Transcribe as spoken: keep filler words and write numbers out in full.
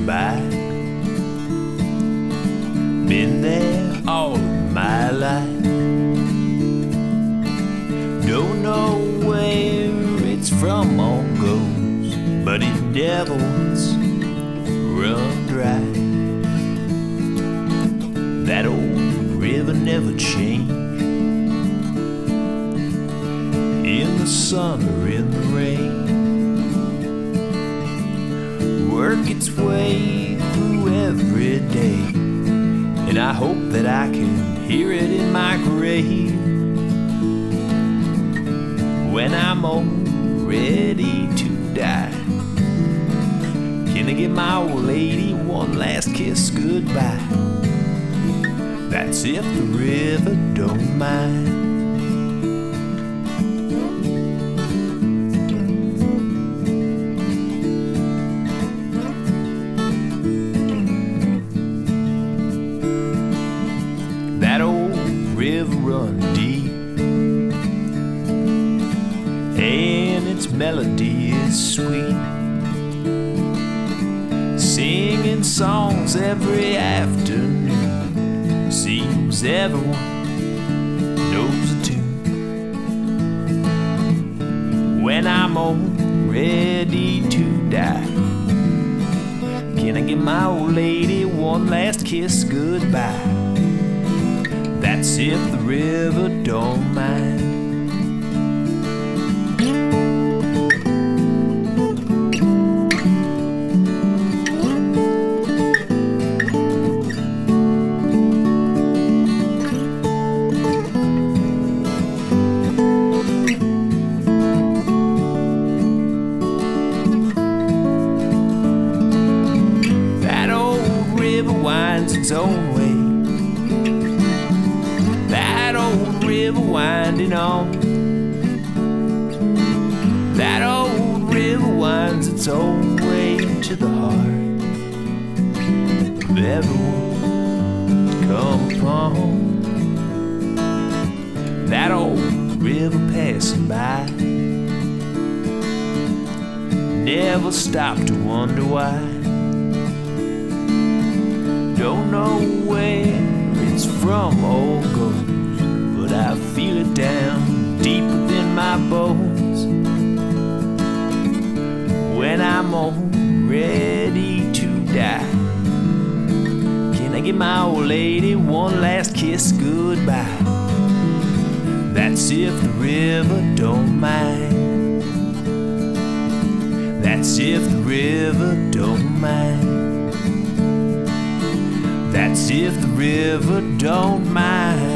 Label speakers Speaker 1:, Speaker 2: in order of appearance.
Speaker 1: by. Been there all my life. Don't know where it's from or goes, but it never once run dry. That old river never changed, in the sun or in the rain. Work its way through every day, and I hope that I can hear it in my grave when I'm old, ready to die. Can I give my old lady one last kiss goodbye? That's if the river don't mind. That old river run deep, and its melody is sweet, singing songs every afternoon. Seems everyone knows the tune. When I'm old, ready to die, can I give my old lady one last kiss goodbye? That's if the river don't mind. That old river winds its own way. That old river winding on. That old river winds its own way to the heart of everyone come upon. That old river passing by, never stop to wonder why. Don't know where it's from or goes, but I feel it down deep within my bones. When I'm old, ready to die, can I give my old lady one last kiss goodbye? That's if the river don't mind. That's if the river don't mind. That's if the river don't mind.